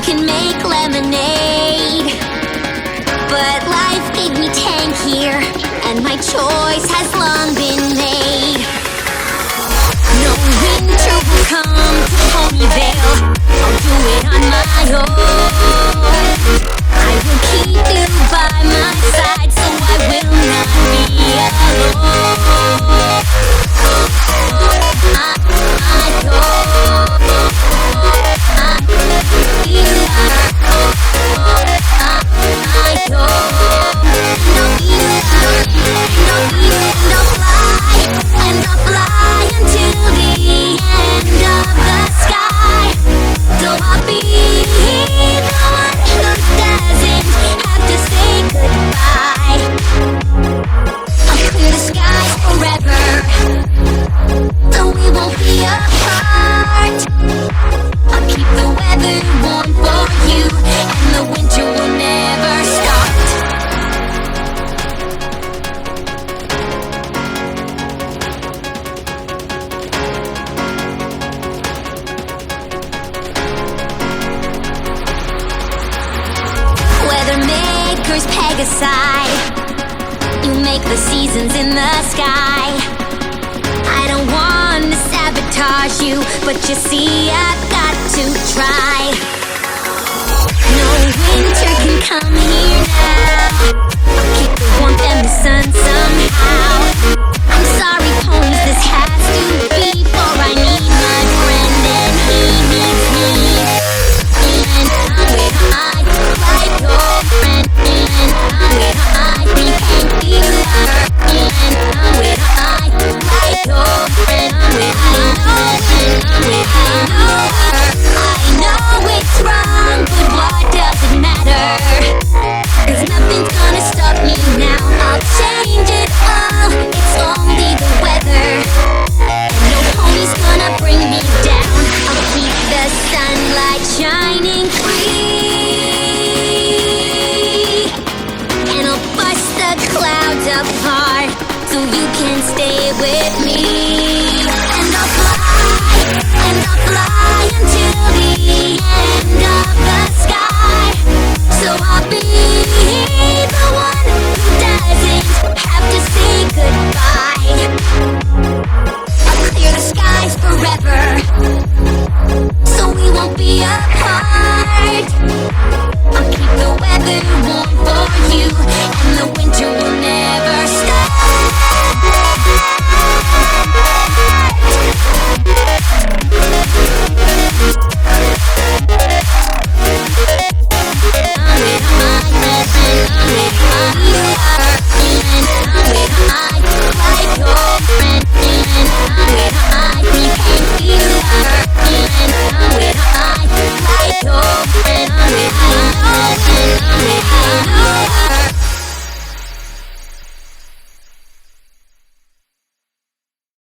can make lemonade. But life gave me tank here, and my choice has long been made. No winter will come to Ponyville, I'll do it on my own. I will keep you by my side, so I will not be alone. Makers peg aside, you make the seasons in the sky. I don't want to sabotage you, but you see I've got to try. No winter can come here now, I'll keep the warmth and the sun somehow. I'm sorry ponies, this has to be, for I need my friend and he needs me. And I'm with my like old friend. Shining free, and I'll bust the clouds apart so you can stay with me. And I'll fly until the end of the sky. So I'll be